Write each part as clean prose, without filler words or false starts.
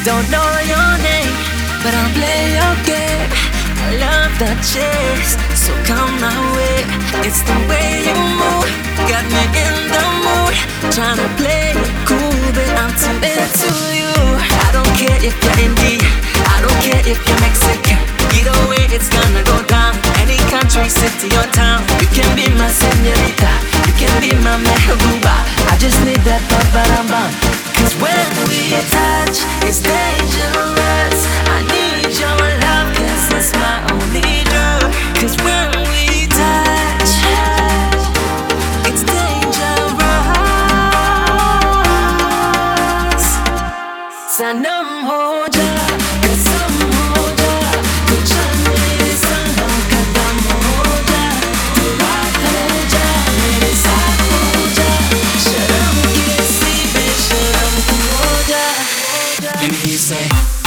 Don't know your name, but I'll play your game. I love the chase, so come my way. It's the way you move, got me in the mood. Tryna play it cool, but I'm too into you. I don't care if you're Indian, I don't care if you're Mexican. Either way, it's gonna go down. Any country, city or town. You can be my señorita, you can be my mehbooba. I just need that ba-ba-dum-bum. Cause when we touch, it's dangerous. I need your love, cause it's my only drug. Cause when we touch, it's dangerous. Sanam ho ja, kasam ho ja, kuchhan mere sanam kadam ho ja. Tu raat ho ja, mere saath ho ja. Sharam ke seebe sharam tu ho ja. Let me hear you say.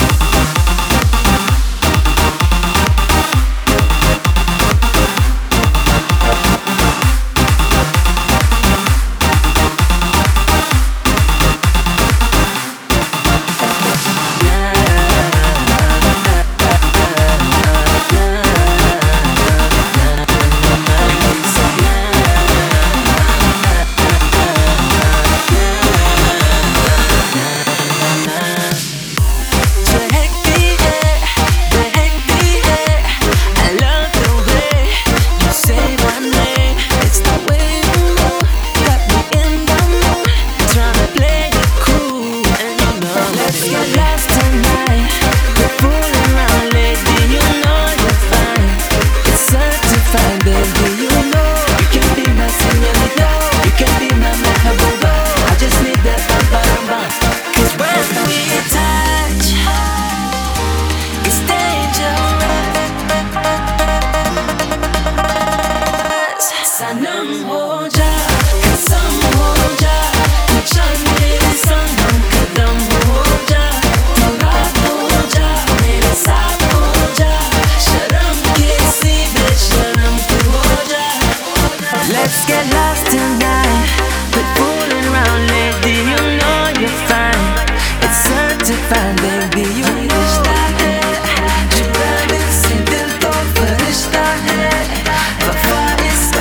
Sanam ho ja, kasam ho ja, kuchhan mere sanam kadam ho ja. Tu raat ho ja, mere saath ho ja. Sharam ke seebe sharam tu ho ja. Let's get lost tonight, quit fooling around, lady. You know you're fine, it's certified, baby. You rishta hai, jura dil se dil to farishta hai. Wafa iska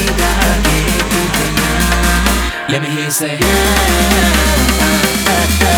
let me hear you say